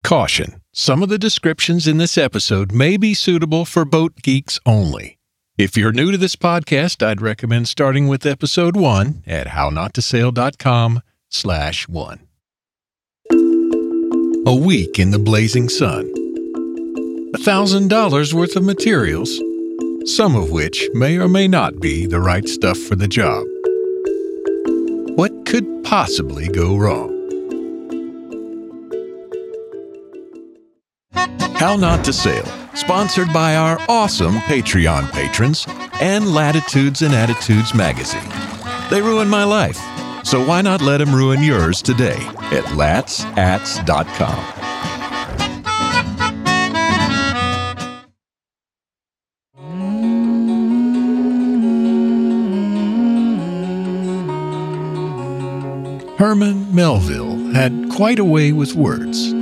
Caution: some of the descriptions in this episode may be suitable for boat geeks only. If you're new to this podcast, I'd recommend starting with episode 1 at hownottosail.com/1. A week in the blazing sun. $1,000 worth of materials, some of which may or may not be the right stuff for the job. What could possibly go wrong? How Not to Sail, sponsored by our awesome Patreon patrons and Latitudes and Attitudes magazine. They ruin my life, so why not let them ruin yours today at latsats.com. Herman Melville had quite a way with words.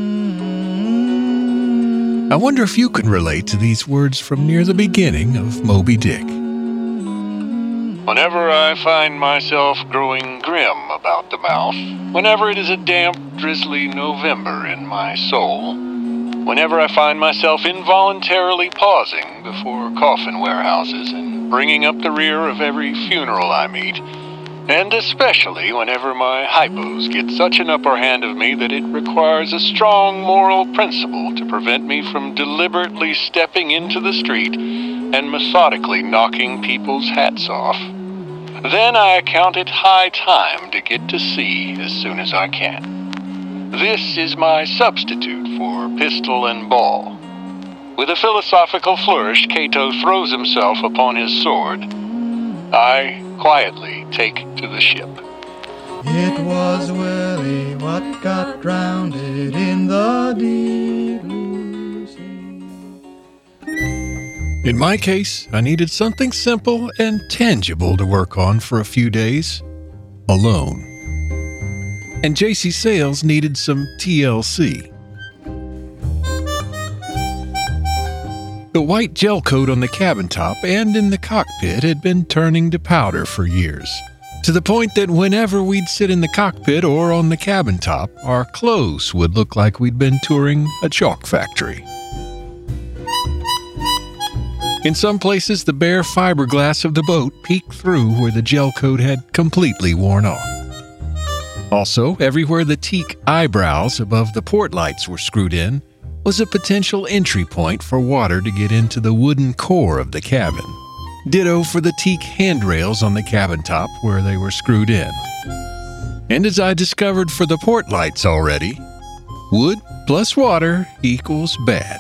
I wonder if you can relate to these words from near the beginning of Moby Dick. Whenever I find myself growing grim about the mouth, whenever it is a damp, drizzly November in my soul, whenever I find myself involuntarily pausing before coffin warehouses and bringing up the rear of every funeral I meet, and especially whenever my hypos get such an upper hand of me that it requires a strong moral principle to prevent me from deliberately stepping into the street and methodically knocking people's hats off, then I account it high time to get to sea as soon as I can. This is my substitute for pistol and ball. With a philosophical flourish, Cato throws himself upon his sword. I quietly take to the ship. It was Willie what got drowned in the deep blue sea. In my case, I needed something simple and tangible to work on for a few days, alone. And JC Sails needed some TLC. The white gel coat on the cabin top and in the cockpit had been turning to powder for years, to the point that whenever we'd sit in the cockpit or on the cabin top, our clothes would look like we'd been touring a chalk factory. In some places, the bare fiberglass of the boat peeked through where the gel coat had completely worn off. Also, everywhere the teak eyebrows above the port lights were screwed in was a potential entry point for water to get into the wooden core of the cabin. Ditto for the teak handrails on the cabin top where they were screwed in. And as I discovered for the port lights already, wood plus water equals bad.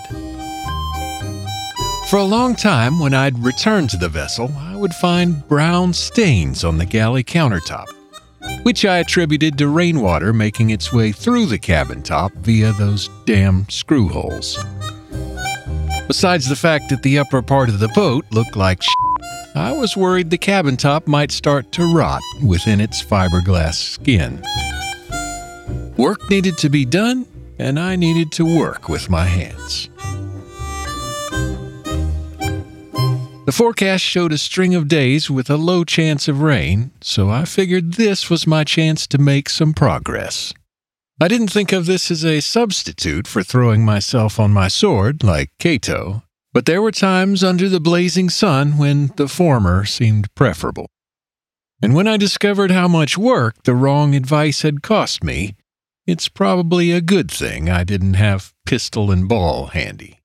For a long time, when I'd return to the vessel, I would find brown stains on the galley countertop, which I attributed to rainwater making its way through the cabin top via those damn screw holes. Besides the fact that the upper part of the boat looked like shit, I was worried the cabin top might start to rot within its fiberglass skin. Work needed to be done, and I needed to work with my hands. The forecast showed a string of days with a low chance of rain, so I figured this was my chance to make some progress. I didn't think of this as a substitute for throwing myself on my sword like Cato, but there were times under the blazing sun when the former seemed preferable. And when I discovered how much work the wrong advice had cost me, it's probably a good thing I didn't have pistol and ball handy.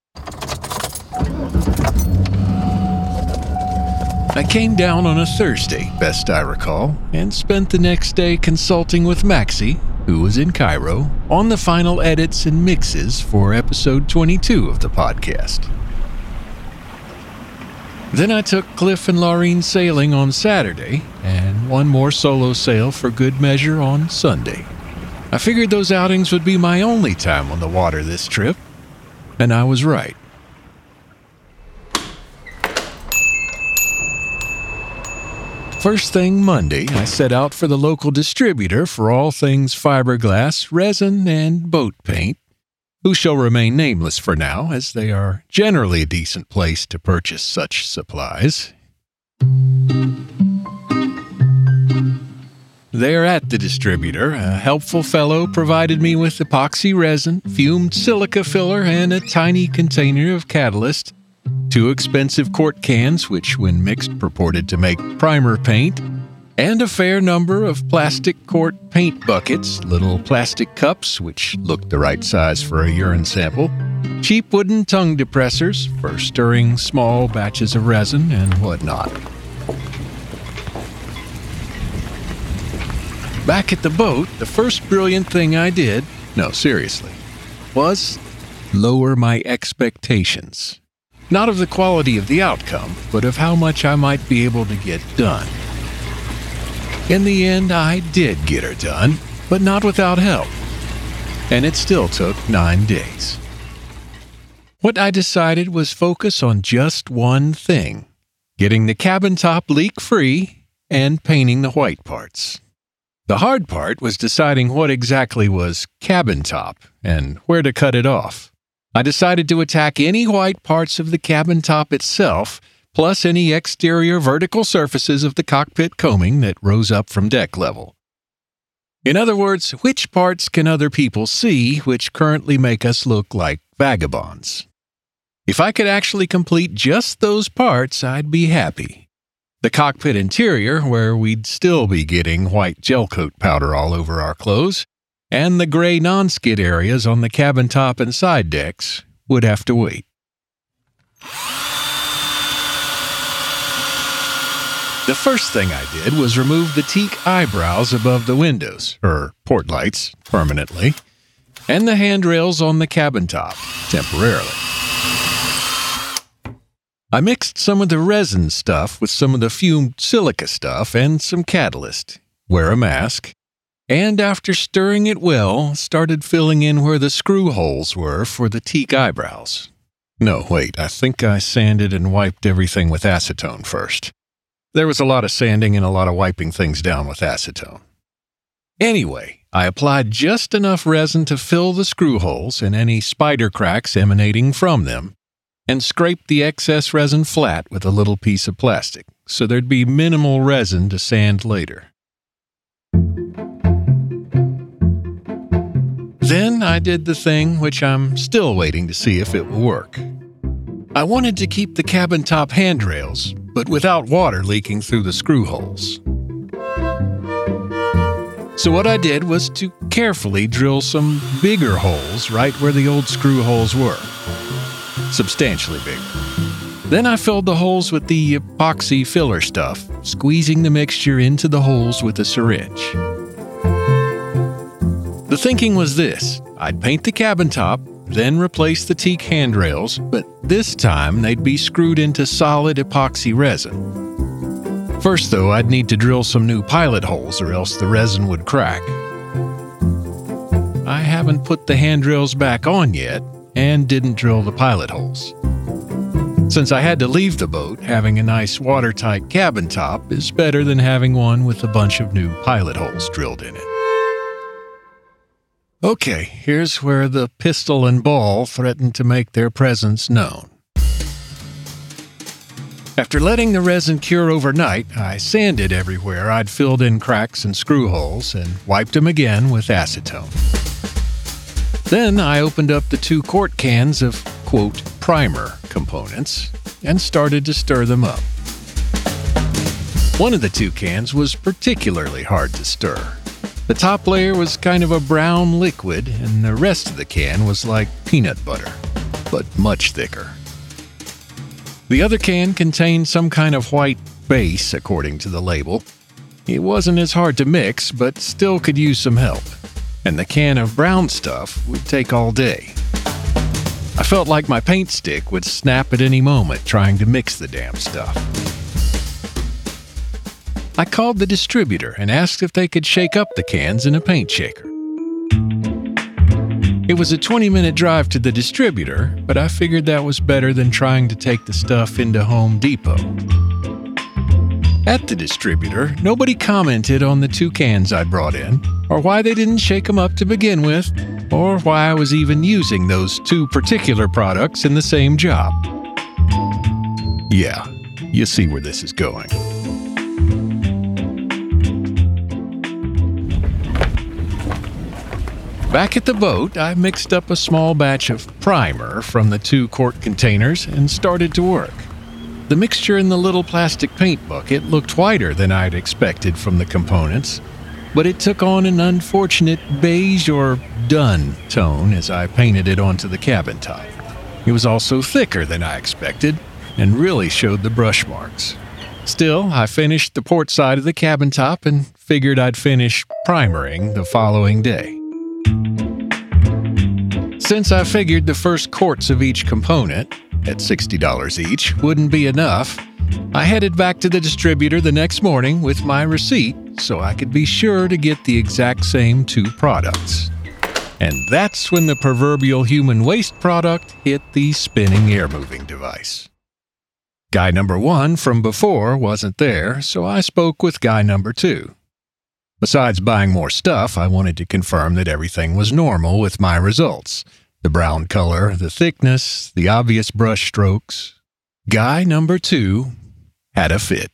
I came down on a Thursday, best I recall, and spent the next day consulting with Maxie, who was in Cairo, on the final edits and mixes for episode 22 of the podcast. Then I took Cliff and Laureen sailing on Saturday, and one more solo sail for good measure on Sunday. I figured those outings would be my only time on the water this trip, and I was right. First thing Monday, I set out for the local distributor for all things fiberglass, resin, and boat paint, who shall remain nameless for now, as they are generally a decent place to purchase There at the distributor, a helpful fellow provided me with epoxy resin, fumed silica filler, and a tiny container of catalyst, 2 expensive quart cans, which when mixed purported to make primer paint, and a fair number of plastic quart paint buckets, little plastic cups, which looked the right size for a urine sample, cheap wooden tongue depressors for stirring small batches of resin, and whatnot. Back at the boat, the first brilliant thing I did, no, seriously, was lower my expectations. Not of the quality of the outcome, but of how much I might be able to get done. In the end, I did get her done, but not without help. And it still took 9 days. What I decided was focus on just one thing: getting the cabin top leak-free and painting the white parts. The hard part was deciding what exactly was cabin top and where to cut it off. I decided to attack any white parts of the cabin top itself, plus any exterior vertical surfaces of the cockpit coaming that rose up from deck level. In other words, which parts can other people see which currently make us look like vagabonds? If I could actually complete just those parts, I'd be happy. The cockpit interior, where we'd still be getting white gel coat powder all over our clothes, and the gray non-skid areas on the cabin top and side decks, would have to wait. The first thing I did was remove the teak eyebrows above the windows, or port lights, permanently, and the handrails on the cabin top, temporarily. I mixed some of the resin stuff with some of the fumed silica stuff and some catalyst, wear a mask, and after stirring it well, started filling in where the screw holes were for the teak eyebrows. No, wait, I think I sanded and wiped everything with acetone first. There was a lot of sanding and a lot of wiping things down with acetone. Anyway, I applied just enough resin to fill the screw holes and any spider cracks emanating from them, and scraped the excess resin flat with a little piece of plastic, so there'd be minimal resin to sand later. Then I did the thing which I'm still waiting to see if it will work. I wanted to keep the cabin top handrails, but without water leaking through the screw holes. So what I did was to carefully drill some bigger holes right where the old screw holes were. Substantially bigger. Then I filled the holes with the epoxy filler stuff, squeezing the mixture into the holes with a syringe. The thinking was this: I'd paint the cabin top, then replace the teak handrails, but this time they'd be screwed into solid epoxy resin. First, though, I'd need to drill some new pilot holes or else the resin would crack. I haven't put the handrails back on yet, and didn't drill the pilot holes. Since I had to leave the boat, having a nice watertight cabin top is better than having one with a bunch of new pilot holes drilled in it. Okay, here's where the pistol and ball threatened to make their presence known. After letting the resin cure overnight, I sanded everywhere I'd filled in cracks and screw holes and wiped them again with acetone. Then I opened up the 2 quart cans of, quote, primer components and started to stir them up. One of the 2 cans was particularly hard to stir. The top layer was kind of a brown liquid, and the rest of the can was like peanut butter, but much thicker. The other can contained some kind of white base, according to the label. It wasn't as hard to mix, but still could use some help. And the can of brown stuff would take all day. I felt like my paint stick would snap at any moment trying to mix the damn stuff. I called the distributor and asked if they could shake up the cans in a paint shaker. It was a 20-minute drive to the distributor, but I figured that was better than trying to take the stuff into Home Depot. At the distributor, nobody commented on the 2 cans I brought in, or why they didn't shake them up to begin with, or why I was even using those 2 particular products in the same job. Yeah, you see where this is going. Back at the boat, I mixed up a small batch of primer from the 2 quart containers and started to work. The mixture in the little plastic paint bucket looked whiter than I'd expected from the components, but it took on an unfortunate beige or dun tone as I painted it onto the cabin top. It was also thicker than I expected and really showed the brush marks. Still, I finished the port side of the cabin top and figured I'd finish primering the following day. Since I figured the first quarts of each component, at $60 each, wouldn't be enough, I headed back to the distributor the next morning with my receipt so I could be sure to get the exact same 2 products. And that's when the proverbial human waste product hit the spinning air-moving device. Guy number 1 from before wasn't there, so I spoke with guy number 2. Besides buying more stuff, I wanted to confirm that everything was normal with my results. The brown color, the thickness, the obvious brush strokes. Guy number 2 had a fit.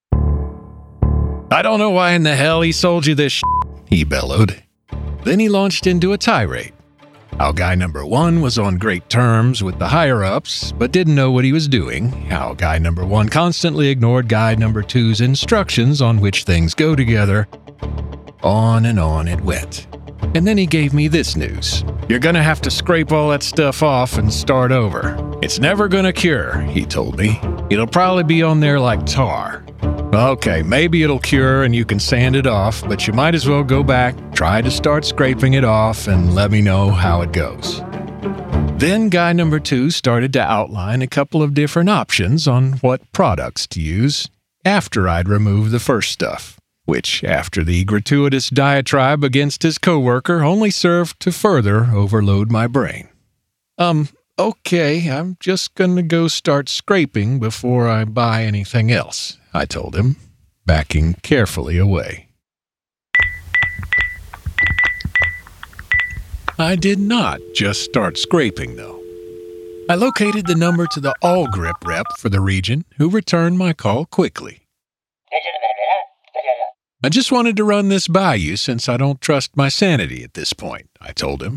"I don't know why in the hell he sold you this shit," he bellowed. Then he launched into a tirade. How guy number 1 was on great terms with the higher-ups, but didn't know what he was doing. How guy number 1 constantly ignored guy number 2's instructions on which things go together. On and on it went. And then he gave me this news. "You're gonna have to scrape all that stuff off and start over. It's never gonna cure," he told me. "It'll probably be on there like tar." Okay, maybe it'll cure and you can sand it off, but you might as well go back, try to start scraping it off, and let me know how it goes. Then guy number 2 started to outline a couple of different options on what products to use after I'd removed the first stuff, which, after the gratuitous diatribe against his coworker, only served to further overload my brain. Okay, I'm just gonna go start scraping before I buy anything else," I told him, backing carefully away. I did not just start scraping, though. I located the number to the All-Grip rep for the region, who returned my call quickly. "I just wanted to run this by you since I don't trust my sanity at this point," I told him.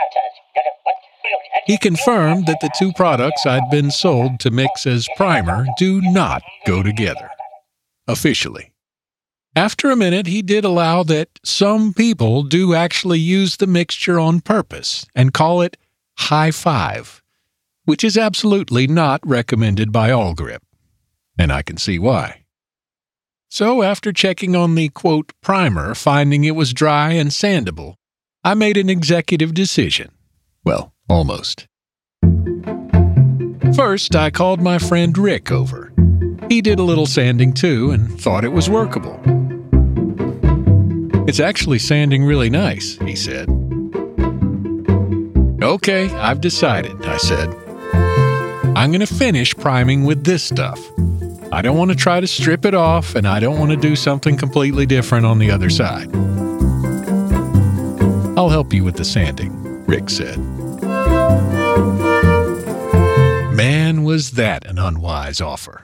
He confirmed that the 2 products I'd been sold to mix as primer do not go together. Officially. After a minute, he did allow that some people do actually use the mixture on purpose and call it high five, which is absolutely not recommended by All-Grip. And I can see why. So after checking on the, quote, primer, finding it was dry and sandable, I made an executive decision. Well, almost. First, I called my friend Rick over. He did a little sanding too and thought it was workable. "It's actually sanding really nice," he said. "Okay, I've decided," I said. "I'm going to finish priming with this stuff. I don't want to try to strip it off, and I don't want to do something completely different on the other side." "I'll help you with the sanding," Rick said. Man, was that an unwise offer.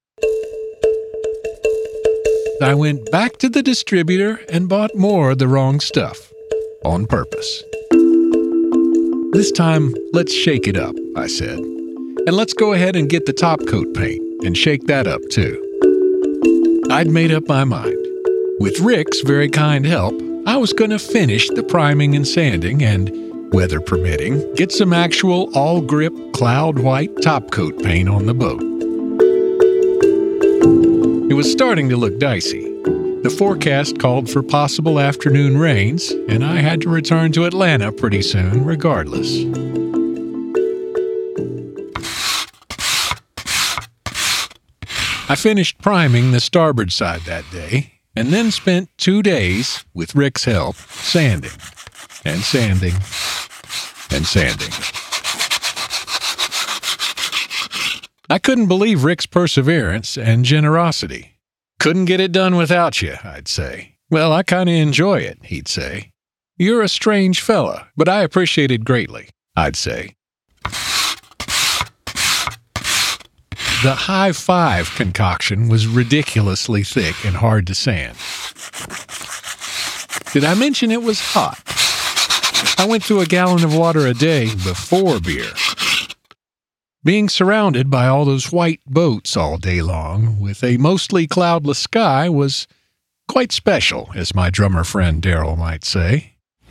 I went back to the distributor and bought more of the wrong stuff, on purpose. "This time, let's shake it up," I said. "And let's go ahead and get the top coat paint and shake that up too." I'd made up my mind. With Rick's very kind help, I was going to finish the priming and sanding and, weather permitting, get some actual All-Grip cloud white top coat paint on the boat. It was starting to look dicey. The forecast called for possible afternoon rains, and I had to return to Atlanta pretty soon regardless. I finished priming the starboard side that day, and then spent 2 days, with Rick's help, sanding, and sanding, and sanding. I couldn't believe Rick's perseverance and generosity. "Couldn't get it done without you," I'd say. "Well, I kind of enjoy it," he'd say. "You're a strange fella, but I appreciate it greatly," I'd say. The high five concoction was ridiculously thick and hard to sand. Did I mention it was hot? I went through a gallon of water a day before beer. Being surrounded by all those white boats all day long with a mostly cloudless sky was quite special, as my drummer friend Daryl might say.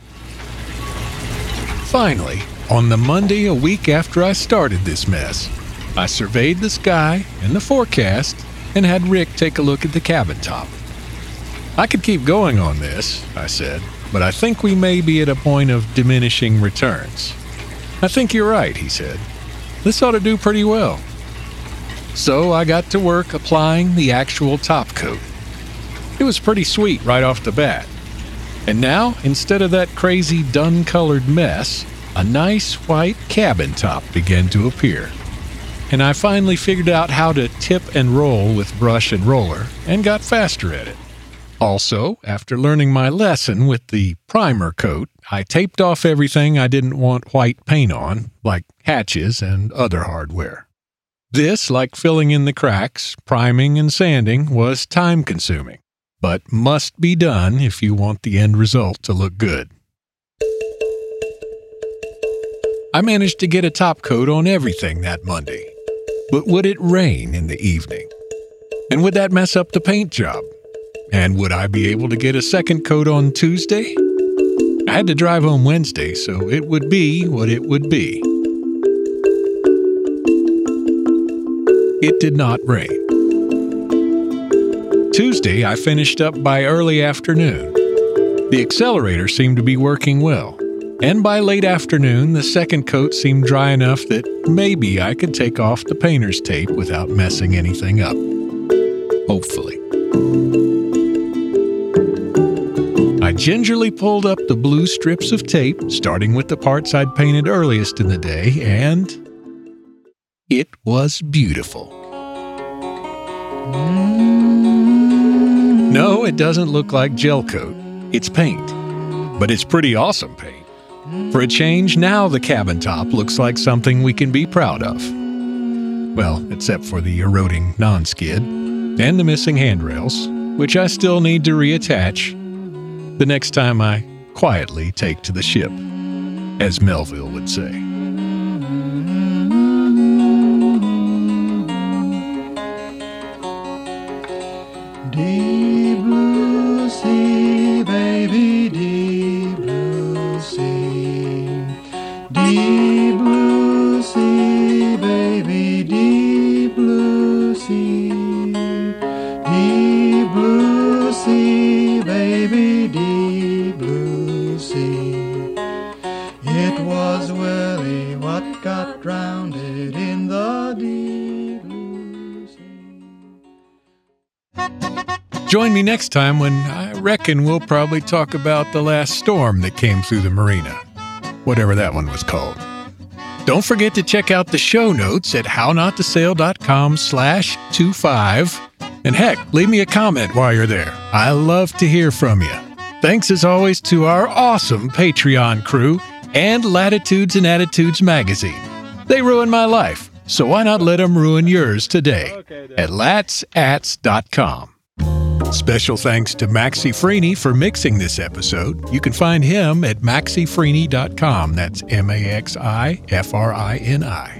Finally, on the Monday a week after I started this mess, I surveyed the sky and the forecast and had Rick take a look at the cabin top. I could keep going on this, I said, but I think we may be at a point of diminishing returns. I think you're right, he said. This ought to do pretty well. So I got to work applying the actual top coat. It was pretty sweet right off the bat. And now, instead of that crazy dun-colored mess, a nice white cabin top began to appear. And I finally figured out how to tip and roll with brush and roller, and got faster at it. Also, after learning my lesson with the primer coat, I taped off everything I didn't want white paint on, like hatches and other hardware. This, like filling in the cracks, priming, and sanding, was time-consuming, but must be done if you want the end result to look good. I managed to get a top coat on everything that Monday, but would it rain in the evening? And would that mess up the paint job? And would I be able to get a second coat on Tuesday? I had to drive home Wednesday, so it would be what it would be. It did not rain. Tuesday, I finished up by early afternoon. The accelerator seemed to be working well, and by late afternoon, the second coat seemed dry enough that maybe I could take off the painter's tape without messing anything up. Hopefully. I gingerly pulled up the blue strips of tape, starting with the parts I'd painted earliest in the day, and it was beautiful. No, it doesn't look like gel coat. It's paint. But it's pretty awesome paint. For a change, now the cabin top looks like something we can be proud of. Well, except for the eroding non-skid and the missing handrails, which I still need to reattach the next time I quietly take to the ship, as Melville would say. Deep blue sea, baby, deep blue sea. Deep blue sea, baby, deep blue sea. Deep blue sea, baby, deep blue sea. It was Willie what got drowned in the deep blue sea. Join me next time when I reckon we'll probably talk about the last storm that came through the marina, whatever that one was called. Don't forget to check out the show notes at hownottasail.com/25. And heck, leave me a comment while you're there. I love to hear from you. Thanks as always to our awesome Patreon crew and Latitudes and Attitudes magazine. They ruin my life, so why not let them ruin yours today at latsats.com. Special thanks to Maxie Freeney for mixing this episode. You can find him at maxifreeney.com. That's MAXIFRINI.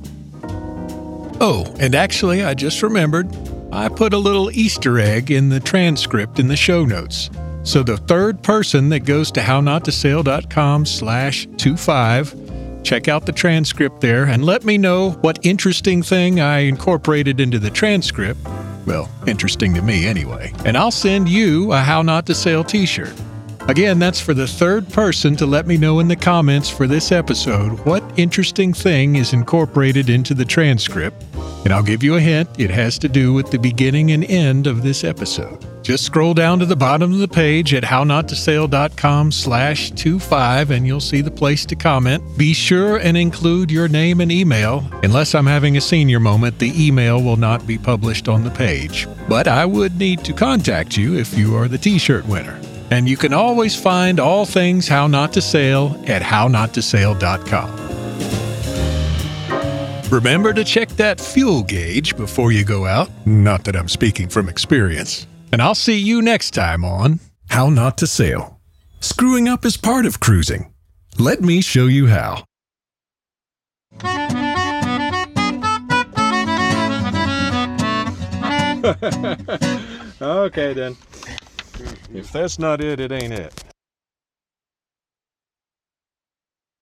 Oh, and actually, I just remembered, I put a little Easter egg in the transcript in the show notes. So the third person that goes to hownottasail.com/25, check out the transcript there and let me know what interesting thing I incorporated into the transcript. Well, interesting to me anyway. And I'll send you a How Not to Sail t-shirt. Again, that's for the third person to let me know in the comments for this episode what interesting thing is incorporated into the transcript. And I'll give you a hint, it has to do with the beginning and end of this episode. Just scroll down to the bottom of the page at hownottasail.com/25 and you'll see the place to comment. Be sure and include your name and email. Unless I'm having a senior moment, the email will not be published on the page. But I would need to contact you if you are the t-shirt winner. And you can always find all things How Not to Sail at hownottasail.com. Remember to check that fuel gauge before you go out. Not that I'm speaking from experience. And I'll see you next time on How Not to Sail. Screwing up is part of cruising. Let me show you how. Okay, then. If that's not it, it ain't it.